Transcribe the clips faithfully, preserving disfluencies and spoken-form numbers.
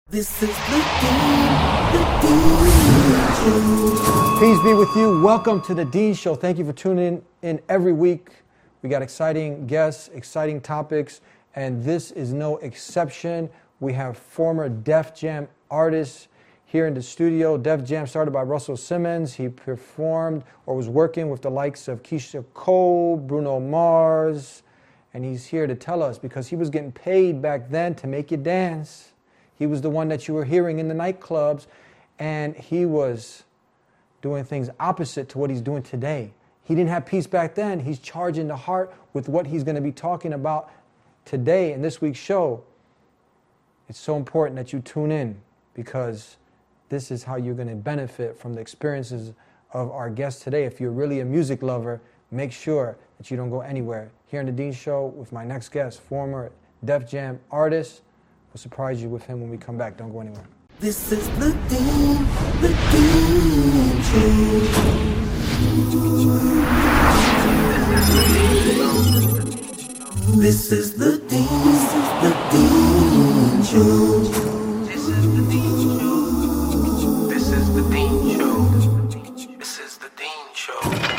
This is the Dean, the Dean Show. Peace be with you. Welcome to the Dean Show. Thank you for tuning in every week. We got exciting guests, exciting topics, and this is no exception. We have former Def Jam artists here in the studio. Def Jam started by Russell Simmons. He performed or was working with the likes of Keisha Cole, Bruno Mars, and he's here to tell us because he was getting paid back then to make you dance. He was the one that you were hearing in the nightclubs, and he was doing things opposite to what he's doing today. He didn't have peace back then. He's charging the heart with what he's going to be talking about today in this week's show. It's so important that you tune in because this is how you're going to benefit from the experiences of our guests today. If you're really a music lover, make sure that you don't go anywhere. Here on the Dean Show with my next guest, former Def Jam artist. We'll surprise you with him when we come back. Don't go anywhere. This is the Dean, the Dean Show. This is the Dean, the Dean Show. This is the Dean Show. This is the Dean Show. This is the Dean Show.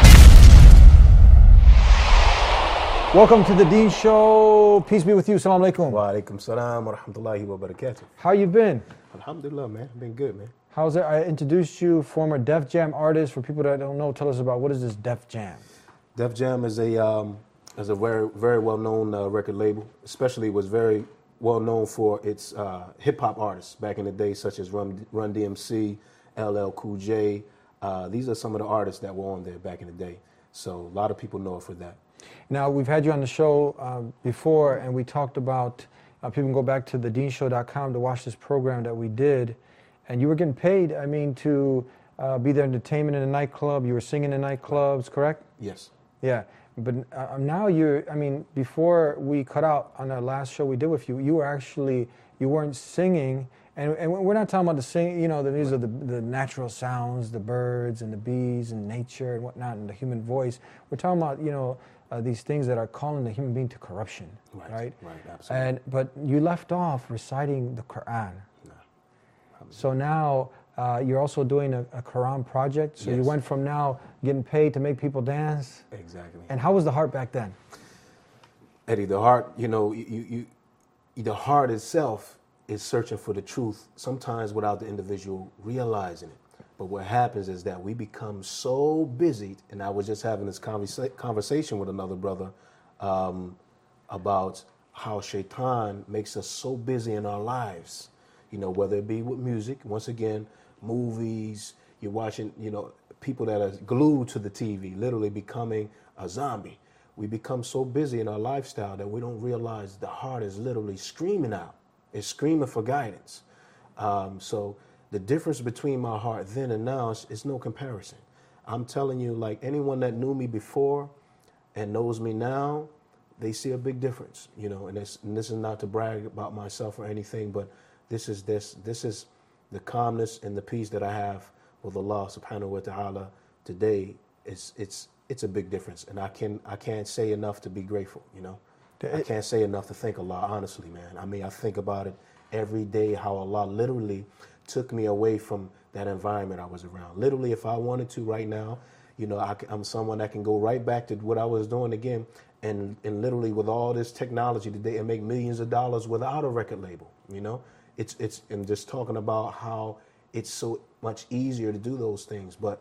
Welcome to the Dean Show. Peace be with you. Assalamu alaikum. Wa alaikum salam wa rahmatullahi wa barakatuh. How you been? Alhamdulillah, man. Been good, man. How's it? I introduced you, former Def Jam artist. For people that don't know, tell us about what is this Def Jam? Def Jam is a um, is a very very well known uh, record label. Especially was very well known for its uh, hip hop artists back in the day, such as Run, Run D M C, L L Cool J. Uh, these are some of the artists that were on there back in the day. So a lot of people know it for that. Now, we've had you on the show um, before, and we talked about, uh, people can go back to the dean show dot com to watch this program that we did, and you were getting paid, I mean, to uh, be the entertainment in a nightclub. You were singing in nightclubs, correct? Yes. Yeah, but uh, now you're, I mean, before we cut out on the last show we did with you, you were actually, you weren't singing, and, and we're not talking about the sing, you know, the, these are the, the natural sounds, the birds and the bees and nature and whatnot, and the human voice. We're talking about, you know, Uh, these things that are calling the human being to corruption, Right, right? right, absolutely. And but you left off reciting the Quran. No. So now uh, you're also doing a, a Quran project. So you Yes. went from now getting paid to make people dance. Exactly. And how was the heart back then? Eddie, the heart, you know, you, you, the heart itself is searching for the truth, sometimes without the individual realizing it. But what happens is that we become so busy, and I was just having this conversa- conversation with another brother um, about how Shaitan makes us so busy in our lives, you know, whether it be with music, once again, movies, you're watching, you know, people that are glued to the T V, literally becoming a zombie. We become so busy in our lifestyle that we don't realize the heart is literally screaming out. It's screaming for guidance. Um, so the difference between my heart then and now is, is no comparison. I'm telling you, like anyone that knew me before and knows me now, they see a big difference, you know, and, it's, and this is not to brag about myself or anything, but this is this, this is the calmness and the peace that I have with Allah subhanahu wa ta'ala today. It's, it's, it's a big difference. And I can, I can't say enough to be grateful, you know, I can't say enough to thank Allah, honestly, man. I mean, I think about it every day, how Allah literally took me away from that environment I was around. Literally, if I wanted to right now, you know, I, I'm someone that can go right back to what I was doing again, and, and literally with all this technology today and make millions of dollars without a record label, you know? It's, it's, and just talking about how it's so much easier to do those things. But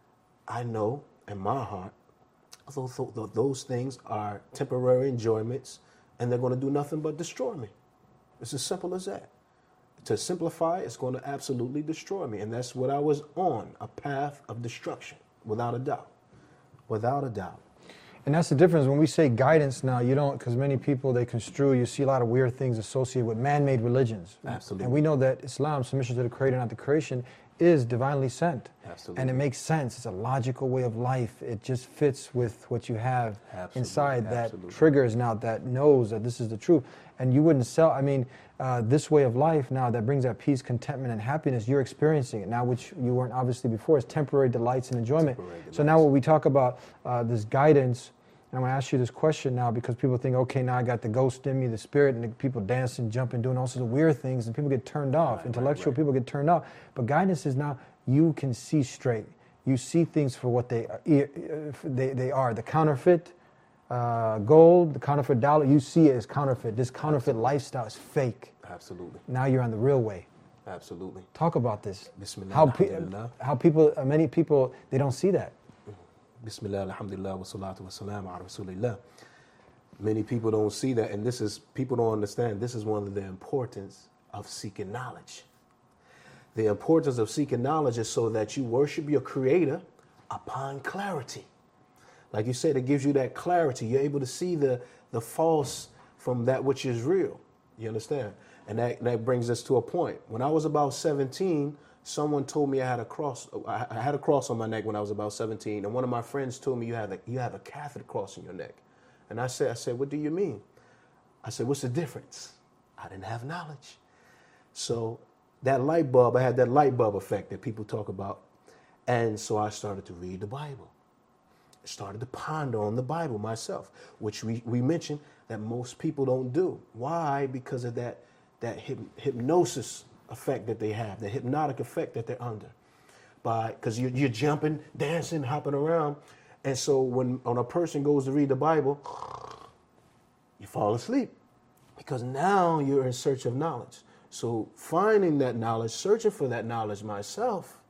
I know in my heart, those, those things are temporary enjoyments, and they're going to do nothing but destroy me. It's as simple as that. To simplify, it's going to absolutely destroy me. And that's what I was on, a path of destruction, without a doubt. Without a doubt. And that's the difference. When we say guidance now, you don't, because many people, they construe, you see a lot of weird things associated with man-made religions. Absolutely. And we know that Islam, submission to the Creator, not the creation, is divinely sent. Absolutely. And it makes sense. It's a logical way of life. It just fits with what you have Absolutely. inside that Absolutely. triggers now, that knows that this is the truth. And you wouldn't sell, I mean, uh, this way of life now that brings that peace, contentment, and happiness, you're experiencing it now, which you weren't obviously before. It's temporary delights and enjoyment. Temporary So now when we talk about uh, this guidance, And I'm going to ask you this question now because people think, okay, now I got the ghost in me, the spirit, and the people dancing, jumping, doing all sorts of weird things, and people get turned off. Right, Intellectual right, right. people get turned off. But guidance is now you can see straight. You see things for what they are. They, they are. The counterfeit uh, gold, the counterfeit dollar, you see it as counterfeit. This counterfeit lifestyle is fake. Absolutely. Now you're on the real way. Absolutely. Talk about this. Bismillah, How, pe- alhamdulillah. how people, uh, many people, they don't see that. Bismillah, alhamdulillah, wa salatu wa salam ala rasulillah. Many people don't see that, and this is, people don't understand, this is one of the importance of seeking knowledge. The importance of seeking knowledge is so that you worship your creator upon clarity. Like you said, it gives you that clarity. You're able to see the, the false from that which is real. You understand? And that, that brings us to a point. When I was about seventeen, someone told me I had a cross. I I had a cross on my neck when I was about seventeen, and one of my friends told me you have a you have a Catholic cross on your neck. And I said, I said, what do you mean? I said, what's the difference? I didn't have knowledge. So that light bulb, I had that light bulb effect that people talk about, and so I started to read the Bible. I started to ponder on the Bible myself, which we, we mentioned that most people don't do. Why? Because of that that hyp- hypnosis effect that they have, the hypnotic effect that they're under. By because you're, you're jumping, dancing, hopping around. And so when, when a person goes to read the Bible, you fall asleep because now you're in search of knowledge. So finding that knowledge, searching for that knowledge myself,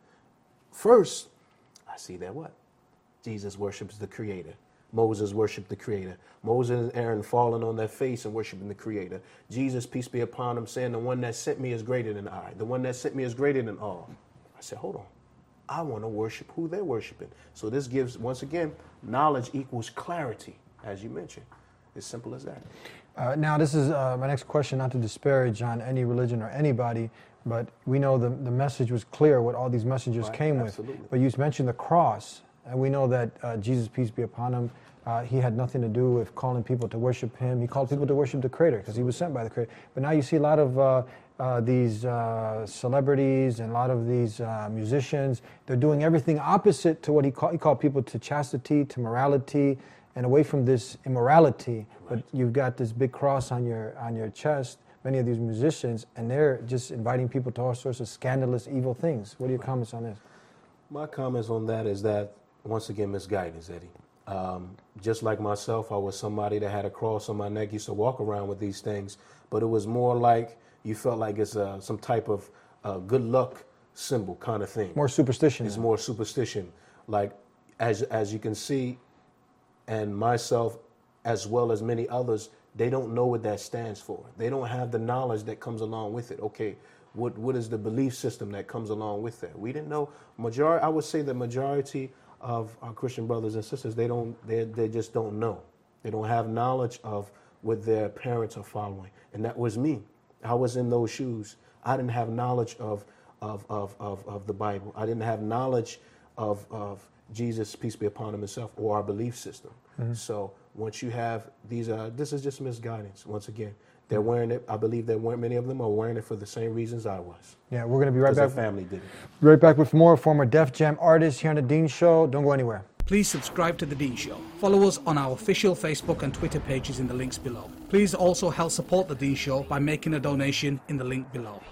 first, I see that what? Jesus worships the Creator. Moses worshiped the Creator. Moses and Aaron falling on their face and worshiping the Creator. Jesus, peace be upon him, saying, the one that sent me is greater than I. The one that sent me is greater than all. I said, hold on. I want to worship who they're worshiping. So this gives, once again, knowledge equals clarity, as you mentioned. As simple as that. Uh, now, this is uh, my next question, not to disparage on any religion or anybody, but we know the, the message was clear, what all these messages Right, came absolutely. with. But you mentioned the cross, and we know that uh, Jesus, peace be upon him, uh, he had nothing to do with calling people to worship him. He called people to worship the Creator because he was sent by the Creator. But now you see a lot of uh, uh, these uh, celebrities and a lot of these uh, musicians, they're doing everything opposite to what he called, he called people to chastity, to morality, and away from this immorality. But you've got this big cross on your on your chest, many of these musicians, and they're just inviting people to all sorts of scandalous, evil things. What are your comments on this? My comments on that is that, once again, misguidance, Eddie. Um, just like myself, I was somebody that had a cross on my neck, used to walk around with these things, but it was more like you felt like it's uh, some type of uh, good luck symbol kind of thing. More superstition. It's now. more superstition. Like, as as you can see, and myself, as well as many others, they don't know what that stands for. They don't have the knowledge that comes along with it. Okay, what what is the belief system that comes along with that? We didn't know. Majority, I would say the majority of our Christian brothers and sisters, they don't, they they just don't know. They don't have knowledge of what their parents are following, and that was me. I was in those shoes. I didn't have knowledge of of of of, of the Bible. I didn't have knowledge of of Jesus, peace be upon him, himself, or our belief system. Mm-hmm. So once you have these, uh, this is just misguidance. Once again, they're wearing it. I believe that many of them are wearing it for the same reasons I was. Yeah, we're going to be right Because back. their family did it. Right back with more former Def Jam artists here on The Dean Show. Don't go anywhere. Please subscribe to The Dean Show. Follow us on our official Facebook and Twitter pages in the links below. Please also help support The Dean Show by making a donation in the link below.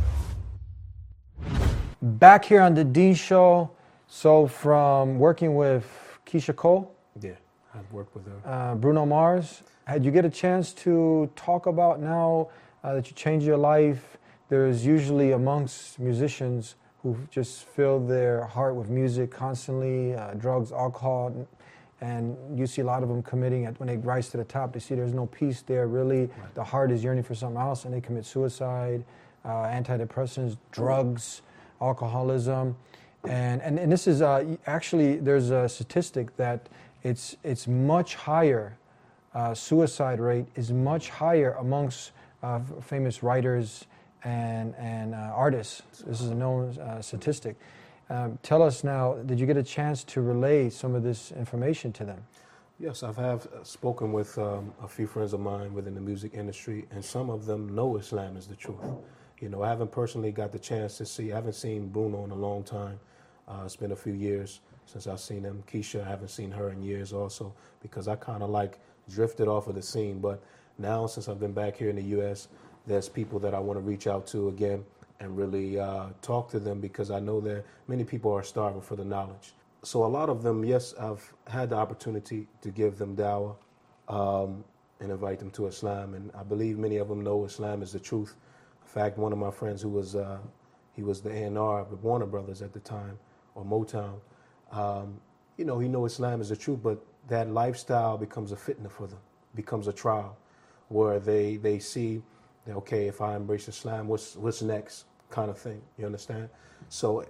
Back here on The Dean Show. So from working with Keisha Cole, Yeah, I've worked with her. uh, Bruno Mars, had you get a chance to talk about now uh, that you changed your life? There's usually amongst musicians who just fill their heart with music constantly, uh, drugs, alcohol, and you see a lot of them committing, when they rise to the top, they see there's no peace there really. Right. The heart is yearning for something else, and they commit suicide, uh, antidepressants, drugs, alcoholism. And, and and this is uh, actually, there's a statistic that it's it's much higher, uh, suicide rate is much higher amongst uh, famous writers and and uh, artists. This is a known uh, statistic. Um, tell us now, did you get a chance to relay some of this information to them? Yes, I have spoken with um, a few friends of mine within the music industry, and some of them know Islam is the truth. You know, I haven't personally got the chance to see, I haven't seen Bruno in a long time. Uh, it's been a few years, since I've seen them. Keisha, I haven't seen her in years also, because I kind of like drifted off of the scene. But now, since I've been back here in the U S, there's people that I want to reach out to again and really uh, talk to them, because I know that many people are starving for the knowledge. So a lot of them, yes, I've had the opportunity to give them dawah um, and invite them to Islam, and I believe many of them know Islam is the truth. In fact, one of my friends who was, uh, he was the A and R of the Warner Brothers at the time, or Motown, um, you know, he knows Islam is the truth, but that lifestyle becomes a fitna for them, becomes a trial, where they, they see that, okay, if I embrace Islam, what's, what's next, kind of thing, you understand? So,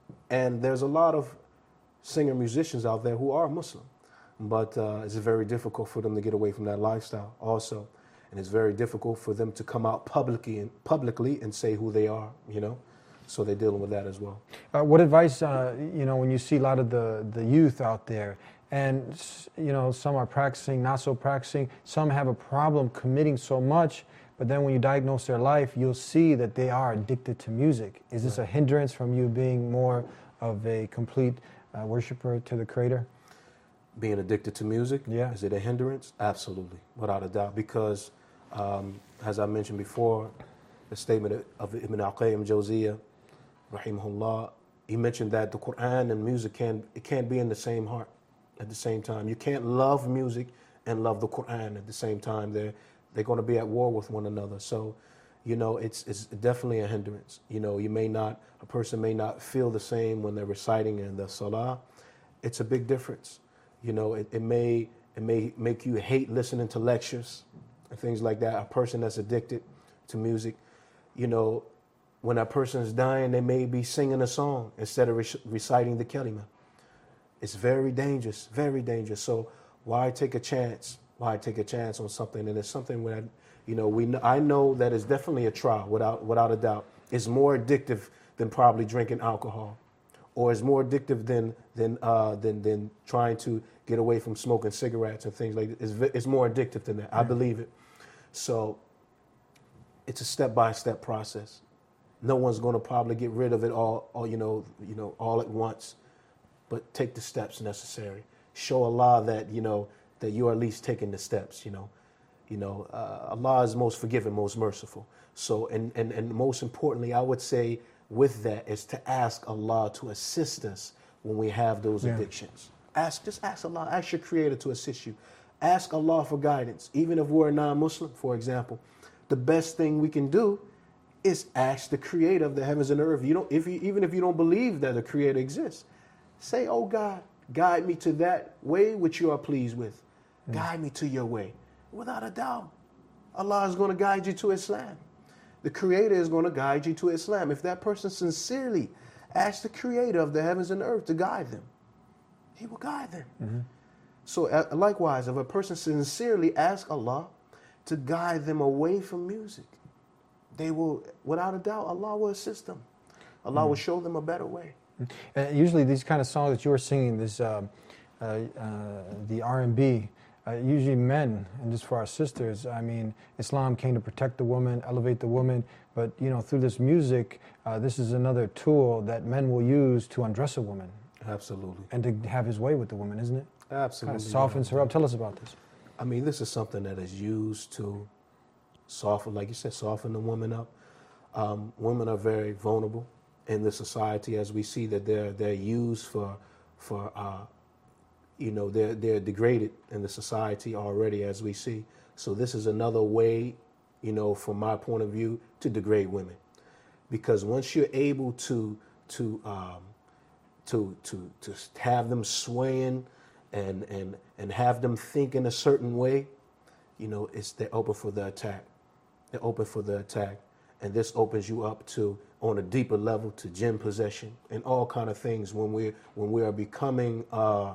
and there's a lot of singer musicians out there who are Muslim, but uh, it's very difficult for them to get away from that lifestyle also. And it's very difficult for them to come out publicly and publicly and say who they are, you know? So they're dealing with that as well. Uh, what advice, uh, you know, when you see a lot of the, the youth out there, and, you know, some are practicing, not so practicing, some have a problem committing so much, but then when you diagnose their life, you'll see that they are addicted to music. Is this a hindrance from you being more of a complete uh, worshiper to the Creator? Being addicted to music, yeah. Is it a hindrance? Absolutely, without a doubt, because um, as I mentioned before, the statement of Ibn al-Qayyim Jawziyah, rahimahullah, he mentioned that the Quran and music can it can't be in the same heart at the same time. You can't love music and love the Quran at the same time. They're they're going to be at war with one another. So, you know, it's it's definitely a hindrance. You know, you may not a person may not feel the same when they're reciting in the salah. It's a big difference. You know, it, it may it may make you hate listening to lectures and things like that. A person that's addicted to music, you know, when that person is dying, they may be singing a song instead of re- reciting the kalima. It's very dangerous, very dangerous. So why take a chance? Why take a chance on something? And it's something where, you know, we know, I know that it's definitely a trial, without without a doubt. It's more addictive than probably drinking alcohol, or it's more addictive than than uh, than than trying to get away from smoking cigarettes and things like that. It's, it's more addictive than that. I believe it. So it's a step-by-step process. No one's going to probably get rid of it all, all, you know, you know, all at once. But take the steps necessary. Show Allah that, you know, that you're at least taking the steps. You know, you know, uh, Allah is most forgiving, most merciful. So, and, and and most importantly, I would say with that is to ask Allah to assist us when we have those Yeah. addictions. Ask, just ask Allah, ask your Creator to assist you. Ask Allah for guidance. Even if we're a non-Muslim, for example, the best thing we can do is ask the Creator of the heavens and earth. You don't, if you, even if you don't believe that the Creator exists, say, "Oh God, guide me to that way which you are pleased with. Guide me to your way." Without a doubt, Allah is going to guide you to Islam. The Creator is going to guide you to Islam. If that person sincerely asks the Creator of the heavens and earth to guide them, He will guide them. Mm-hmm. So uh, likewise, if a person sincerely asks Allah to guide them away from music, they will, without a doubt, Allah will assist them. Allah mm-hmm. will show them a better way. Uh, usually these kind of songs that you were singing, this uh, uh, uh, the R and B, uh, usually men, and just for our sisters, I mean, Islam came to protect the woman, elevate the woman, but you know, through this music, uh, this is another tool that men will use to undress a woman. Absolutely. And to have his way with the woman, isn't it? Absolutely. Kind of softens her up. Tell us about this. I mean, this is something that is used to soften, like you said, soften the woman up. Um, women are very vulnerable in the society, as we see that they're they're used for for uh, you know they're they're degraded in the society already, as we see. So this is another way, you know, from my point of view, to degrade women, because once you're able to to um, to to to have them swaying and and and have them think in a certain way, you know, it's they're open for the attack. They're open for the attack. And this opens you up to, on a deeper level, to jinn possession and all kind of things when we when we are becoming uh,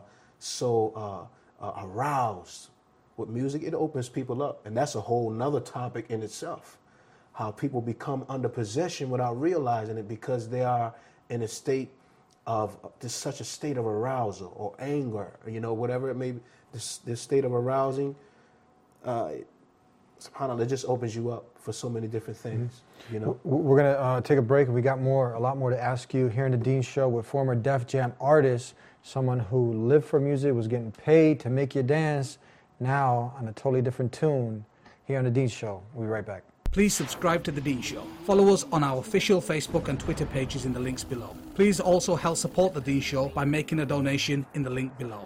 so uh, uh, aroused with music. It opens people up, and that's a whole nother topic in itself. How people become under possession without realizing it, because they are in a state of this such a state of arousal or anger, you know, whatever it may be. This this state of arousing. Uh, SubhanAllah, it just opens you up for so many different things, mm-hmm. you know. We're going to uh, take a break. We got more, a lot more to ask you here in the Dean Show with former Def Jam artist someone who lived for music, was getting paid to make you dance, now on a totally different tune here on The Dean Show. We'll be right back. Please subscribe to The Dean Show. Follow us on our official Facebook and Twitter pages in the links below. Please also help support The Dean Show by making a donation in the link below.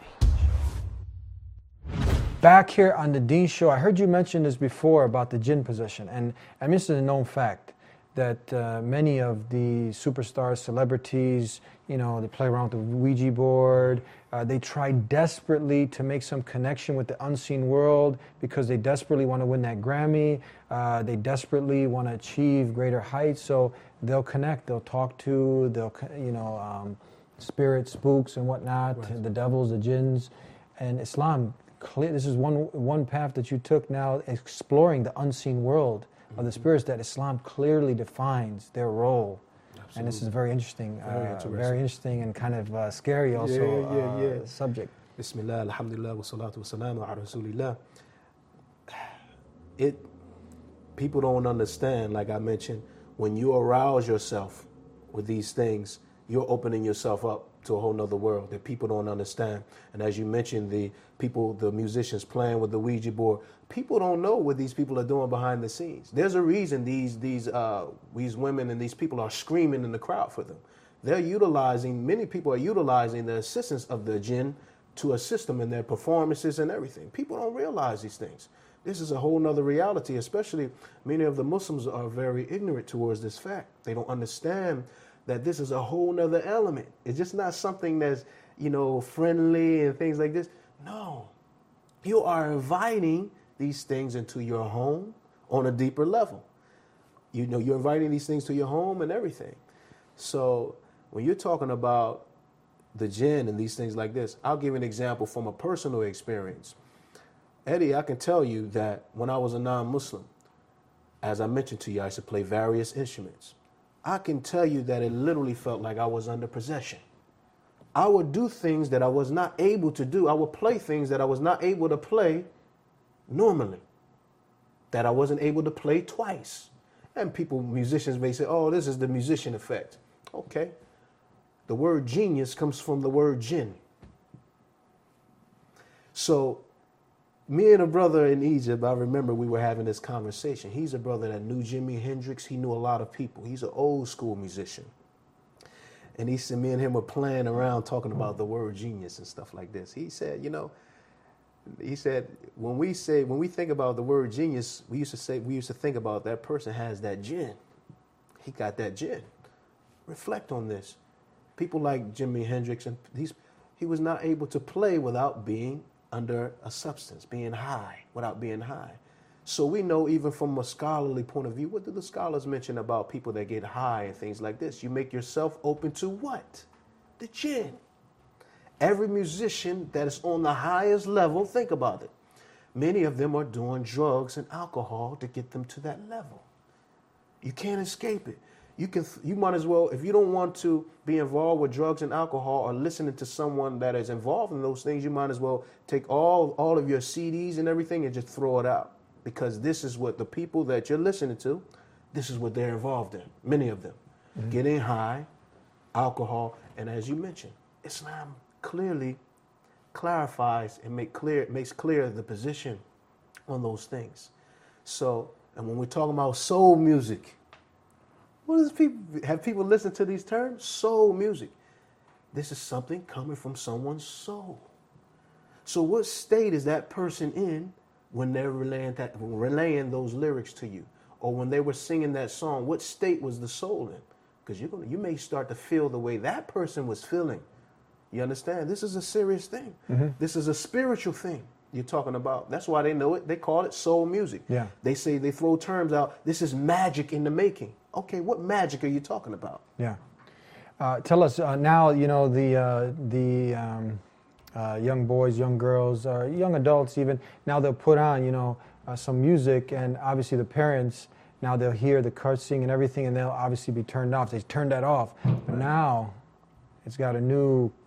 Back here on The Dean Show, I heard you mention this before about the jinn possession, and I mean, this is a known fact that uh, many of the superstars, celebrities, you know, they play around with the Ouija board. Uh, they try desperately to make some connection with the unseen world because they desperately want to win that Grammy. Uh, they desperately want to achieve greater heights, so they'll connect. They'll talk to, they'll, you know, um, spirits, spooks, and whatnot, right. The devils, the jinns, and Islam. Clear, this is one one path that you took now, exploring the unseen world of the spirits that Islam clearly defines their role. Absolutely. And this is very interesting, very, uh, interesting. very interesting and kind of uh, scary also yeah, yeah, yeah. Uh, subject. Bismillah, alhamdulillah, wa salatu wa salamu ala rasulillah. It, people don't understand, like I mentioned, when you arouse yourself with these things, you're opening yourself up to a whole nother world that people don't understand. And as you mentioned, the people, the musicians playing with the Ouija board, people don't know what these people are doing behind the scenes. There's a reason these these uh, these women and these people are screaming in the crowd for them. They're utilizing, many people are utilizing the assistance of the jinn to assist them in their performances and everything. People don't realize these things. This is a whole nother reality, especially many of the Muslims are very ignorant towards this fact. They don't understand that this is a whole nother element. It's just not something that's, you know, friendly and things like this. No, you are inviting these things into your home on a deeper level. You know, you're inviting these things to your home and everything. So when you're talking about the jinn and these things like this, I'll give an example from a personal experience. Eddie, I can tell you that when I was a non-Muslim, as I mentioned to you, I used to play various instruments. I can tell you that it literally felt like I was under possession. I would do things that I was not able to do. I would play things that I was not able to play normally, that I wasn't able to play twice. And people, musicians may say, oh, this is the musician effect. Okay. The word genius comes from the word jinn. So me and a brother in Egypt, I remember we were having this conversation. He's a brother that knew Jimi Hendrix. He knew a lot of people. He's an old school musician. And he said, me and him were playing around talking about the word genius and stuff like this. He said, you know, he said, when we say, when we think about the word genius, we used to say, we used to think about that person has that jinn. He got that jinn. Reflect on this. People like Jimi Hendrix, and these, he was not able to play without being under a substance, being high, without being high. So we know, even from a scholarly point of view, what do the scholars mention about people that get high and things like this? You make yourself open to what? The jinn. Every musician that is on the highest level, think about it. Many of them are doing drugs and alcohol to get them to that level. You can't escape it. You can, you might as well, if you don't want to be involved with drugs and alcohol or listening to someone that is involved in those things, you might as well take all, all of your C Ds and everything and just throw it out. Because this is what the people that you're listening to, this is what they're involved in, many of them. Mm-hmm. Getting high, alcohol, and as you mentioned, Islam clearly clarifies and make clear, it makes clear the position on those things. So, and when we're talking about soul music, what does people, have people listened to these terms? Soul music. This is something coming from someone's soul. So what state is that person in when they're relaying, that, relaying those lyrics to you? Or when they were singing that song, what state was the soul in? Because you're gonna, you may start to feel the way that person was feeling. You understand? This is a serious thing. Mm-hmm. This is a spiritual thing you're talking about. That's why they know it. They call it soul music. Yeah. They say, they throw terms out, this is magic in the making. Okay, what magic are you talking about? Yeah. Uh, tell us uh, now, you know, the uh, the um, uh, young boys, young girls, or young adults even, now they'll put on, you know, uh, some music, and obviously the parents, now they'll hear the cursing and everything, and they'll obviously be turned off. They turn that off. But now it's got a new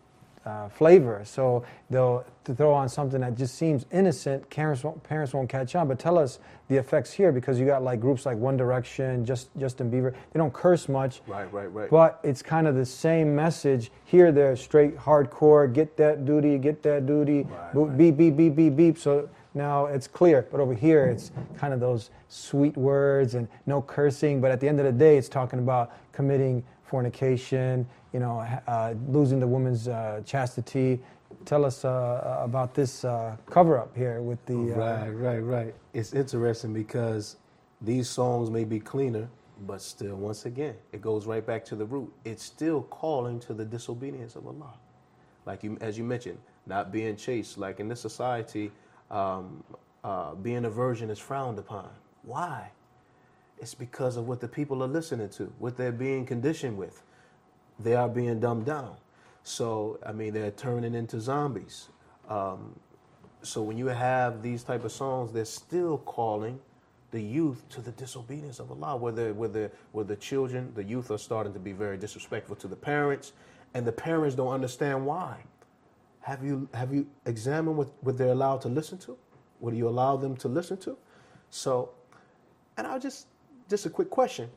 uh, flavor. So they'll to throw on something that just seems innocent. Parents won't, parents won't catch on. But tell us the effects here, because you got like groups like One Direction, just Justin Bieber. They don't curse much. Right, right, right. But it's kind of the same message. Here they're straight hardcore. Get that duty. Get that duty. Right, Boop, right. Beep beep beep beep beep. So now it's clear. But over here it's kind of those sweet words and no cursing. But at the end of the day, it's talking about committing fornication, you know, uh, losing the woman's uh, chastity. Tell us uh, about this uh, cover-up here with the... Uh, Right, right, right. It's interesting because these songs may be cleaner, but still, once again, it goes right back to the root. It's still calling to the disobedience of Allah. Like you, as you mentioned, not being chaste. Like in this society, um, uh, being a virgin is frowned upon. Why? It's because of what the people are listening to, what they're being conditioned with. They are being dumbed down. So, I mean, they're turning into zombies. Um, so when you have these type of songs, they're still calling the youth to the disobedience of Allah, where the, where the, where the children, the youth are starting to be very disrespectful to the parents, and the parents don't understand why. Have you, have you examined what, what they're allowed to listen to? What do you allow them to listen to? So, and I'll just... Just a quick question.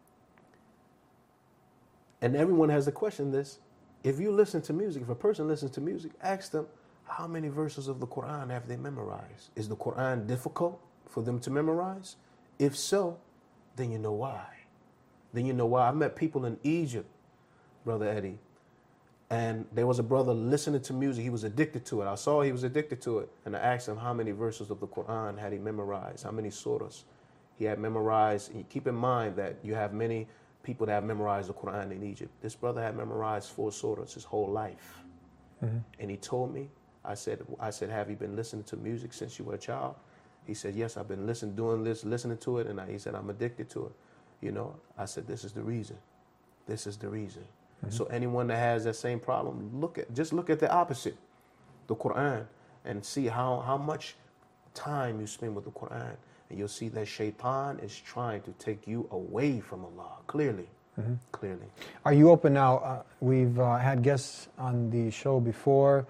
And everyone has a question this. If you listen to music, if a person listens to music, ask them, how many verses of the Quran have they memorized? Is the Quran difficult for them to memorize? If so, then you know why. Then you know why. I met people in Egypt, Brother Eddie, and there was a brother listening to music. He was addicted to it. I saw he was addicted to it. And I asked him how many verses of the Quran had he memorized, how many surahs he had memorized. And keep in mind that you have many people that have memorized the Quran in Egypt. This brother had memorized four surahs his whole life. Mm-hmm. And he told me, I said, I said, have you been listening to music since you were a child? He said, yes, I've been listening, doing this, listening to it. And I, he said, I'm addicted to it. You know, I said, this is the reason. This is the reason. Mm-hmm. So anyone that has that same problem, look at, just look at the opposite, the Quran, and see how, how much time you spend with the Quran. And you'll see that shaitan is trying to take you away from Allah, clearly, mm-hmm. clearly. Are you open now? Uh, we've uh, had guests on the show before,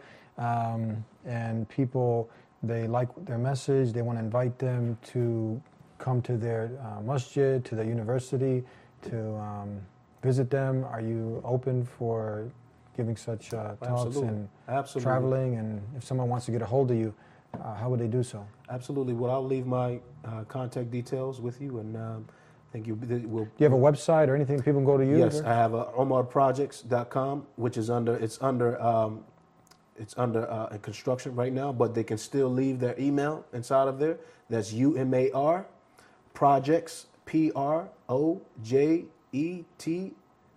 um, and people, they like their message, they want to invite them to come to their uh, masjid, to their university, to um, visit them. Are you open for giving such uh, talks Absolutely. and Absolutely. traveling? And if someone wants to get a hold of you, uh, how would they do so? Absolutely. Well, I'll leave my uh, contact details with you, and um, I think you will. Do you have a website or anything people can go to you? Yes, or? I have uh, omar projects dot com, which is under it's under um, it's under uh, construction right now, but they can still leave their email inside of there. That's U M A R projects P R O J E T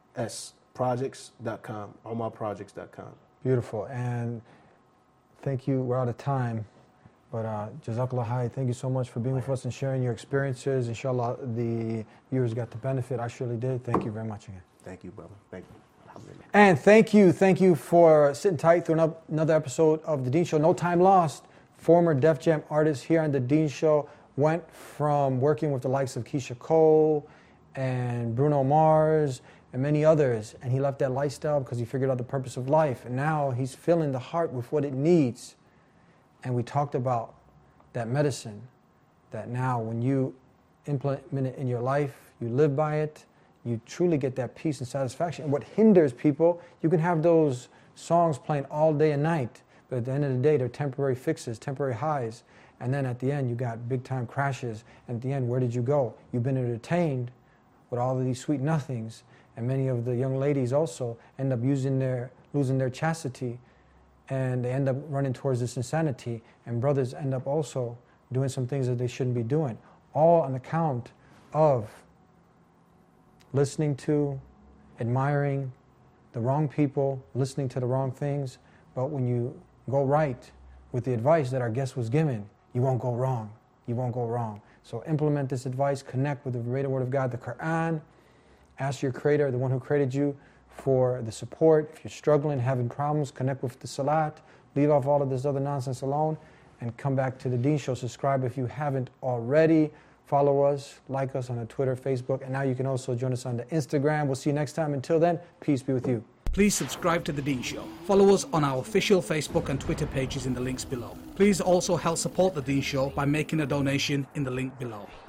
S projects dot com, omar projects dot com. Beautiful. And thank you. We're out of time. But uh, Jazakallah Khair, thank you so much for being with us and sharing your experiences. Inshallah, the viewers got the benefit. I surely did. Thank you very much again. Thank you, brother. Thank you. Alhamdulillah. And thank you, thank you for sitting tight through another episode of The Dean Show. No time lost. Former Def Jam artist here on The Dean Show went from working with the likes of Keisha Cole and Bruno Mars and many others, and he left that lifestyle because he figured out the purpose of life. And now he's filling the heart with what it needs. And we talked about that medicine, that now when you implement it in your life, you live by it, you truly get that peace and satisfaction. And what hinders people, you can have those songs playing all day and night, but at the end of the day, they're temporary fixes, temporary highs. And then at the end, you got big time crashes. And at the end, where did you go? You've been entertained with all of these sweet nothings. And many of the young ladies also end up using their, losing their chastity, and they end up running towards this insanity. And brothers end up also doing some things that they shouldn't be doing, all on account of listening to, admiring the wrong people, listening to the wrong things. But when you go right with the advice that our guest was given, you won't go wrong. You won't go wrong. So implement this advice, connect with the Verbatim Word of God, the Quran. Ask your Creator, the one who created you, for the support. If you're struggling, having problems, connect with the Salat. Leave off all of this other nonsense alone and come back to The Dean Show. Subscribe if you haven't already. Follow us, like us on the Twitter, Facebook, and now you can also join us on the Instagram. We'll see you next time. Until then, peace be with you. please subscribe to The Dean Show. Follow us on our official Facebook and Twitter pages in the links below. Please also help support The Dean Show by making a donation in the link below.